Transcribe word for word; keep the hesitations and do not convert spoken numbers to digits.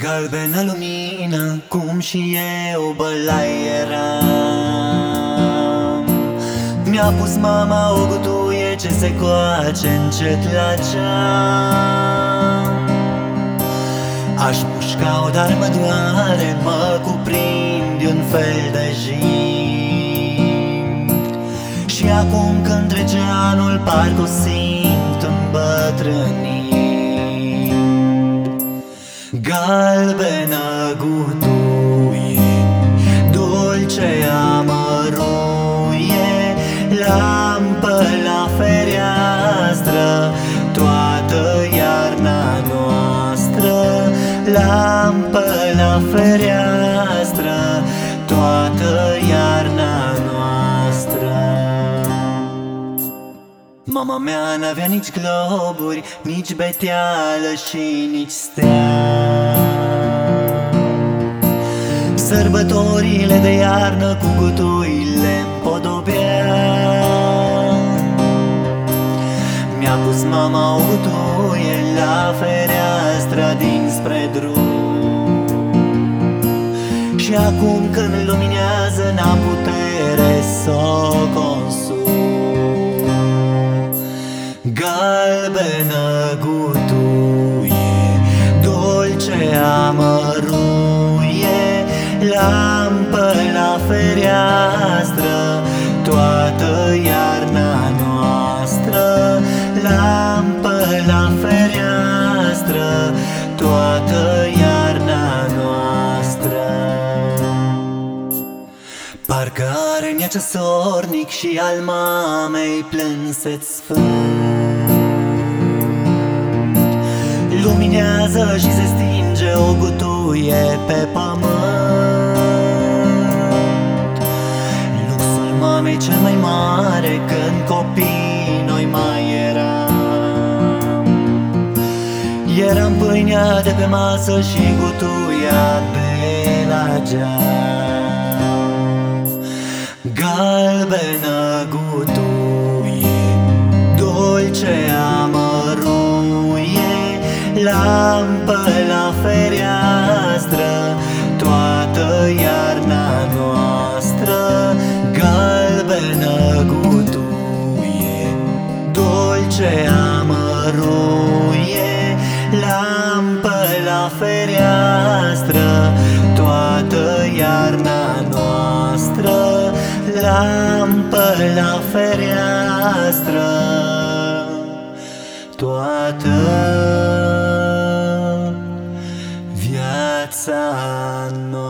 Galbenă lumină, cum și eu bălai eram. Mi-a pus mama o gutuie ce se coace încet la geam. Aș mușca-o, dar mă doare, mă cuprind un fel de jind. Și acum când trece anul, parcă o simt îmbătrânind. Galbenă gutuie, dulce amăruie, lampă la fereastră, toată iarna noastră. Lampă la fereastră, toată iarna noastră. Mama mea n-avea nici globuri, nici beteală și nici stea. Sărbătorile de iarnă cu gutuile împodobea. Mi-a pus mama o gutuie la fereastra dinspre drum. Și acum când luminează n-am putere să o consum. Galbenă gutuie, dulce amăruie, lampă la fereastră, toată iarna noastră. Lampă la fereastră, toată iarna noastră. Parcă are în ea ceasornic și al mamei plânset sfânt. Luminează și se stinge o gutuie pe pământ. Luxul mamei cel mai mare când copii noi mai eram. Eram pâinea de pe masă și gutuia pe la geam. Galbenă gutuie, dulce amăruie, lampă la fereastră, toată iarna noastră. Galbenă gutuie, dulce amăruie, lampă la fereastră, toată iarna noastră. Lampă la fereastră, toată viața noastră.